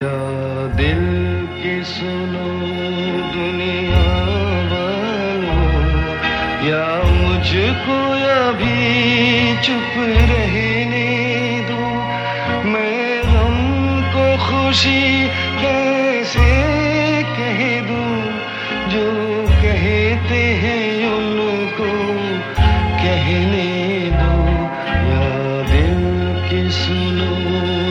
या दिल की सुनो दुनिया वालों, या मुझको अभी चुप रहने दो। मैं गम को खुशी कैसे कह दूं, जो कहते हैं उनको कहने दो। या दिल की सुनो